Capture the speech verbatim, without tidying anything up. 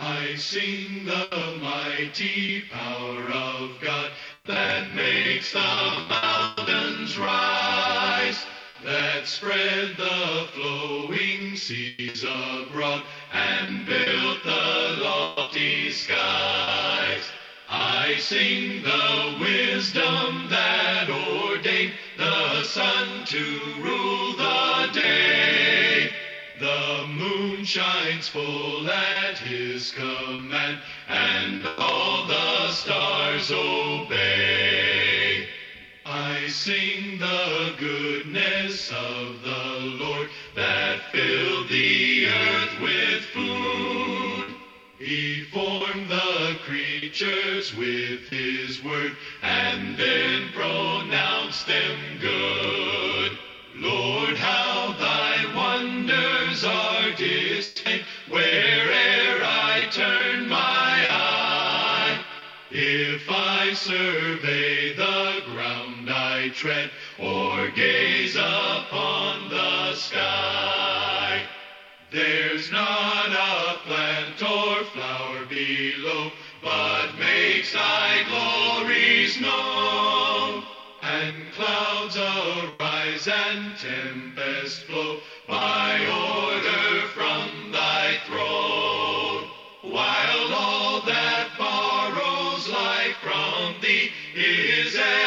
I sing the mighty power of God that makes the mountains rise, that spread the flowing seas abroad and built the lofty skies. I sing the wisdom that ordained the sun to rule the day. The moon shines full at his command, and all the stars obey. I sing the goodness of the Lord that filled the earth with food. He formed the creatures with his word, and then pronounced them good. Lord, how thy wonders are displayed where'er I turn my eye. If I survey the ground I tread, or gaze upon the sky, there's not a plant or flower below, but makes thy glories known. And clouds arise and tempests flow by order from thy throne, while all that borrows life from thee is